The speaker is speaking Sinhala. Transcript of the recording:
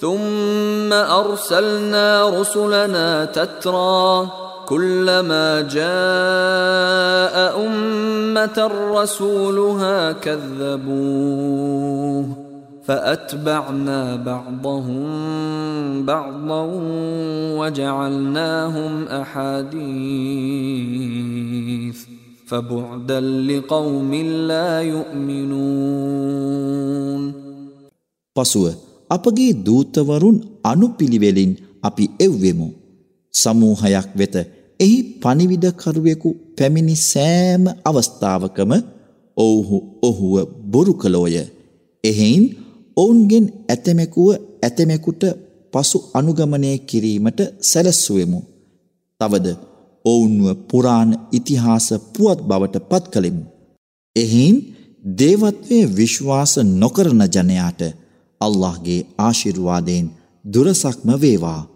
ثم أرسلنا رسلنا تترى كلما جاء أمة رسولها كذبوه فأتبعنا بعضهم بعضا وجعلناهم أحاديث فبعدا لقوم لا يؤمنون. පසුව අපගේ දූතවරුන් අනුපිළිවෙලින් අපි එව්වෙමු. සමූහයක් වෙත එහි පණිවිඩකරුවෙකු පැමිණි සෑම අවස්ථාවකම ඔහුව බොරු කළෝය. එහෙයින් ඔවුන්ගෙන් ඇතමෙකුට පසු අනුගමනය කිරීමට සැලැස්සුවෙමු. තවද ඔවුන්ව පුරාණ ඉතිහාස පුවත් බවට පත් කළෙමු. එහෙයින් දේවත්වයේ විශ්වාස නොකරන ජනයාට අල්ලාහ්ගේ ආශිර්වාදයෙන් දුරසක්ම වේවා.